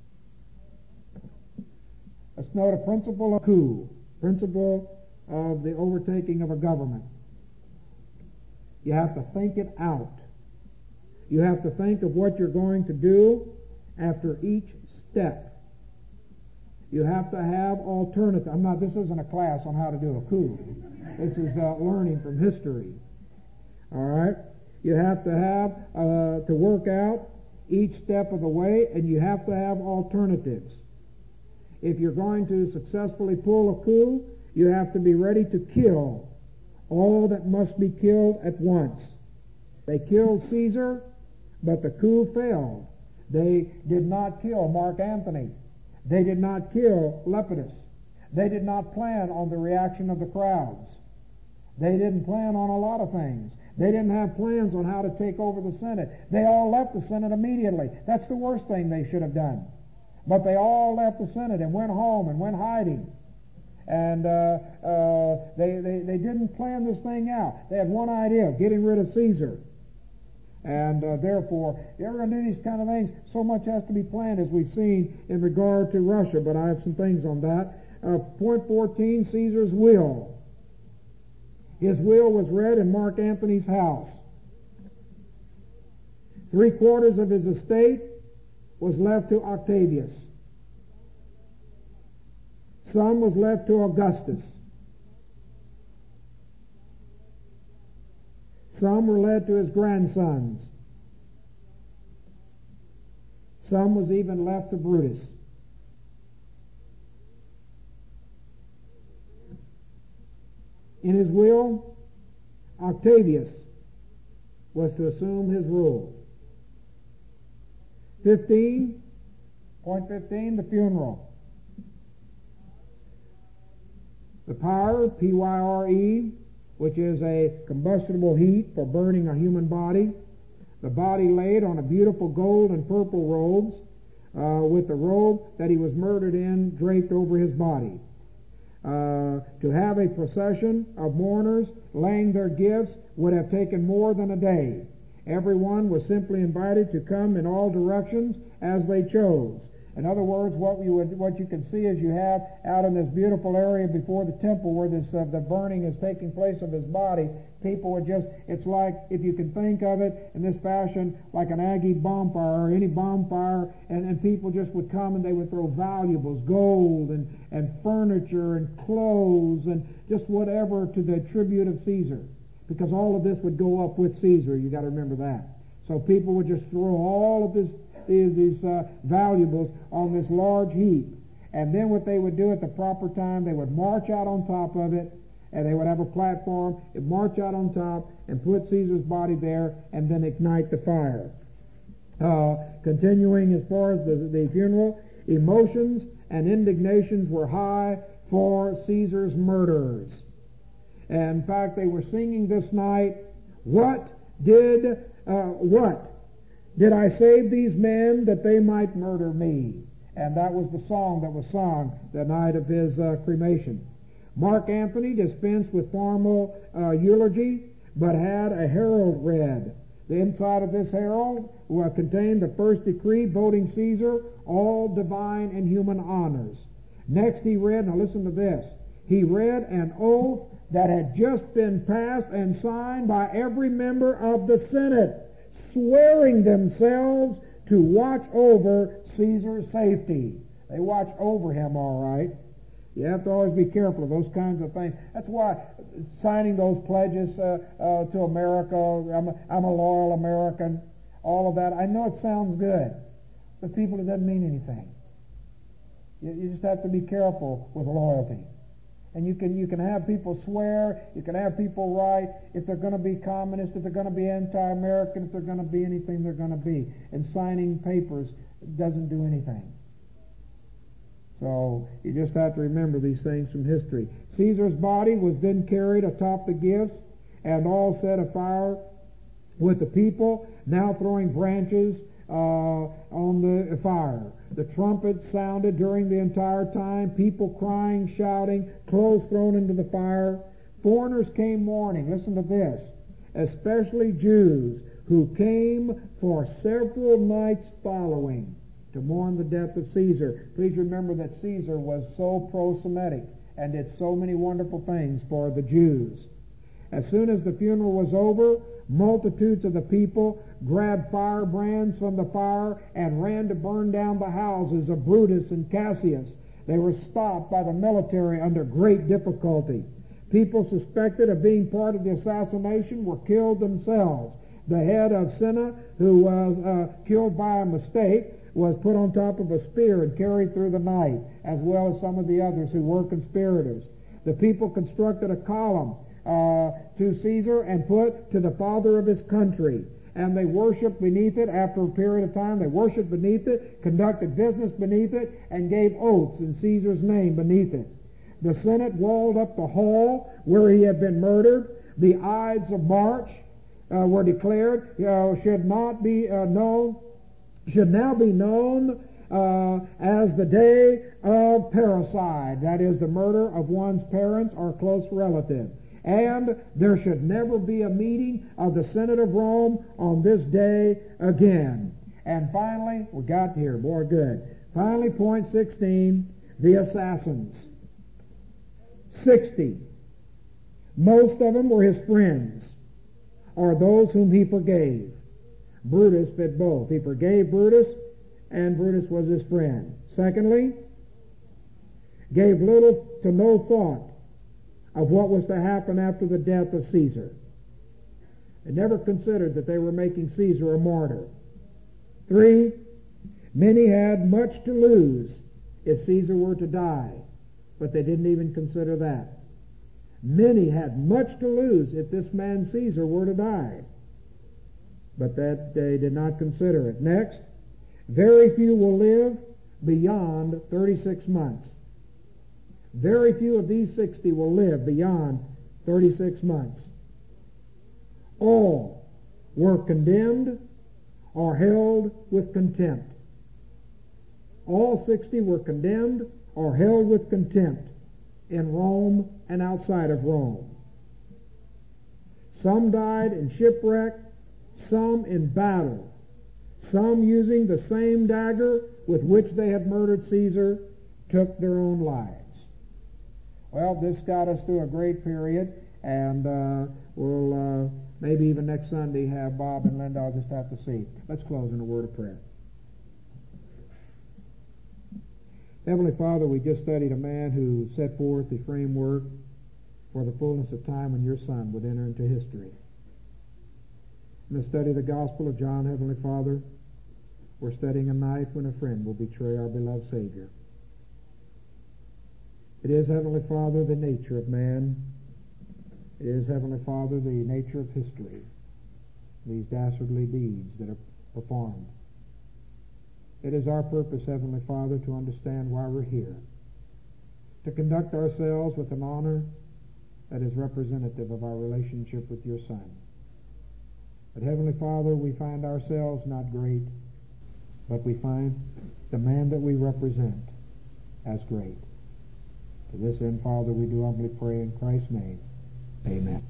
Let's note a principle of coup, principle of the overtaking of a government. You have to think it out. You have to think of what you're going to do after each step. You have to have alternative. I'm not. This isn't a class on how to do a coup. This is uh, learning from history. All right. You have to have uh, to work out each step of the way, and you have to have alternatives. If you're going to successfully pull a coup, you have to be ready to kill all that must be killed at once. They killed Caesar, but the coup failed. They did not kill Mark Antony. They did not kill Lepidus. They did not plan on the reaction of the crowds. They didn't plan on a lot of things. They didn't have plans on how to take over the Senate. They all left the Senate immediately. That's the worst thing they should have done. But they all left the Senate and went home and went hiding. And uh, uh, they, they, they didn't plan this thing out. They had one idea of getting rid of Caesar. And uh, therefore, if you're going to do these kind of things, so much has to be planned, as we've seen in regard to Russia. But I have some things on that. Uh, point fourteen, Caesar's will. His will was read in Mark Antony's house. Three quarters of his estate was left to Octavius. Some was left to Augustus. Some were led to his grandsons. Some was even left to Brutus. In his will, Octavius was to assume his rule. Fifteen, point fifteen, the funeral. The pyre, P Y R E, which is a combustible heat for burning a human body. The body laid on a beautiful gold and purple robes, uh, with the robe that he was murdered in draped over his body. Uh, to have a procession of mourners laying their gifts would have taken more than a day. Everyone was simply invited to come in all directions as they chose. In other words, what you would, what you can see is you have out in this beautiful area before the temple where this uh, the burning is taking place of his body. People would just, it's like, if you can think of it in this fashion, like an Aggie bonfire or any bonfire, and, and people just would come and they would throw valuables, gold and, and furniture and clothes and just whatever to the tribute of Caesar. Because all of this would go up with Caesar, you got to remember that. So people would just throw all of this these, these uh, valuables on this large heap. And then what they would do at the proper time, they would march out on top of it, and they would have a platform, and march out on top, and put Caesar's body there, and then ignite the fire. Uh, continuing as far as the, the funeral, emotions and indignations were high for Caesar's murderers. And in fact, they were singing this night, What did, uh, what? Did I save these men that they might murder me? And that was the song that was sung the night of his uh, cremation. Mark Antony dispensed with formal uh, eulogy, but had a herald read. The inside of this herald uh, contained the first decree voting Caesar all divine and human honors. Next he read, now listen to this, he read an oath that had just been passed and signed by every member of the Senate, swearing themselves to watch over Caesar's safety. They watch over him, all right. You have to always be careful of those kinds of things. That's why signing those pledges uh, uh, to America, I'm a, I'm a loyal American, all of that, I know it sounds good, but people, it doesn't mean anything. You, you just have to be careful with loyalty. And you can you can have people swear, you can have people write, if they're going to be communist, if they're going to be anti-American, if they're going to be anything they're going to be. And signing papers doesn't do anything. So you just have to remember these things from history. Caesar's body was then carried atop the gifts and all set afire with the people, now throwing branches uh, on the fire. The trumpets sounded during the entire time, people crying, shouting, clothes thrown into the fire. Foreigners came mourning, listen to this, especially Jews who came for several nights following to mourn the death of Caesar. Please remember that Caesar was so pro-Semitic and did so many wonderful things for the Jews. As soon as the funeral was over, multitudes of the people grabbed firebrands from the fire and ran to burn down the houses of Brutus and Cassius. They were stopped by the military under great difficulty. People suspected of being part of the assassination were killed themselves. The head of Cinna, who was uh, killed by a mistake, was put on top of a spear and carried through the night, as well as some of the others who were conspirators. The people constructed a column uh, to Caesar and put to the father of his country. And they worshipped beneath it after a period of time. They worshipped beneath it, conducted business beneath it, and gave oaths in Caesar's name beneath it. The Senate walled up the hall where he had been murdered. The Ides of March uh, were declared, uh, should not be uh, known, should now be known uh, as the day of parricide, that is, the murder of one's parents or close relative. And there should never be a meeting of the Senate of Rome on this day again. And finally, we got here, boy, good. Finally, point sixteen, the assassins. Sixty. Most of them were his friends, or those whom he forgave. Brutus fit both. He forgave Brutus, and Brutus was his friend. Secondly, gave little to no thought of what was to happen after the death of Caesar. They never considered that they were making Caesar a martyr. Three, many had much to lose if Caesar were to die, but they didn't even consider that. Many had much to lose if this man Caesar were to die, but that they did not consider it. Next, very few will live beyond thirty-six months. Very few of these sixty will live beyond thirty-six months. All were condemned or held with contempt. All sixty were condemned or held with contempt in Rome and outside of Rome. Some died in shipwreck, some in battle, some using the same dagger with which they had murdered Caesar took their own lives. Well, this got us through a great period, and uh, we'll uh, maybe even next Sunday have Bob and Linda. I'll just have to see. Let's close in a word of prayer. Heavenly Father, we just studied a man who set forth the framework for the fullness of time when your Son would enter into history. In the study of the Gospel of John, Heavenly Father, we're studying a night when a friend will betray our beloved Savior. It is, Heavenly Father, the nature of man. It is, Heavenly Father, the nature of history, these dastardly deeds that are performed. It is our purpose, Heavenly Father, to understand why we're here, to conduct ourselves with an honor that is representative of our relationship with your Son. But, Heavenly Father, we find ourselves not great, but we find the man that we represent as great. To this end, Father, we do humbly pray in Christ's name. Amen.